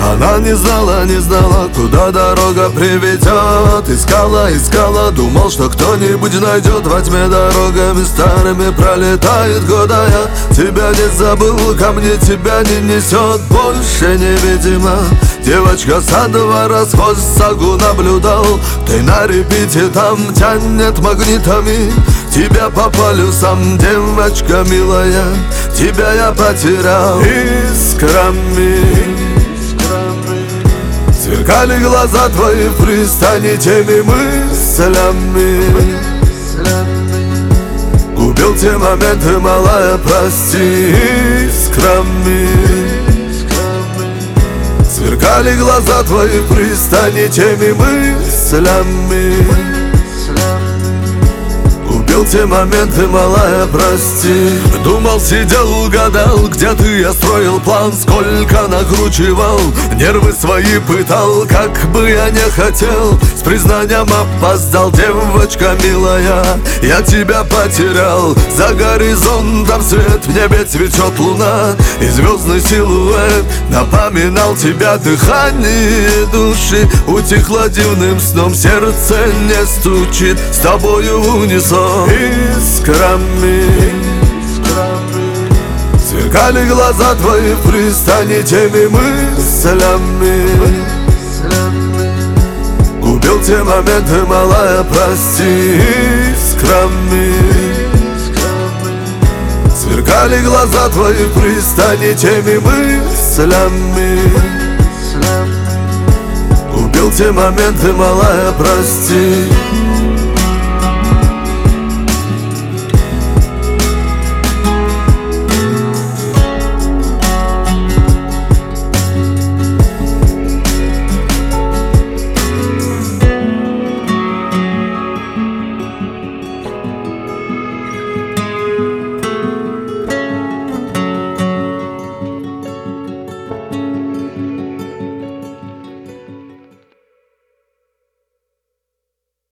Она не знала, куда дорога приведет. Искала, думал, что кто-нибудь найдет. Во тьме дорогами старыми пролетает года. Я тебя не забыл, ко мне тебя не несет больше невидимо. Девочка со двора сквозь сагу наблюдал. Ты на репите там тянет магнитами. Тебя по полюсам, девочка милая, тебя я потерял искрами. Сверкали глаза твои в пристани теми мыслями. Губил те моменты, малая, прости, искрами. Сверкали глаза твои в пристани теми мыслями. Губил те моменты, малая, прости. Думал, сидел, гадал, где ты, я строил план. Сколько накручивал, нервы свои пытал. Как бы я не хотел, с признанием опоздал. Девочка милая, я тебя потерял. За горизонтом свет, в небе цветет луна. И звездный силуэт напоминал тебя. Дыхание души утихло дивным сном. Сердце не стучит с тобою в унисон. Искрами сверкали глаза твои в пристани теми мыслями. Губил те моменты, малая, прости, искрами. Сверкали глаза твои в пристани теми мыслями. Губил те моменты, малая, прости.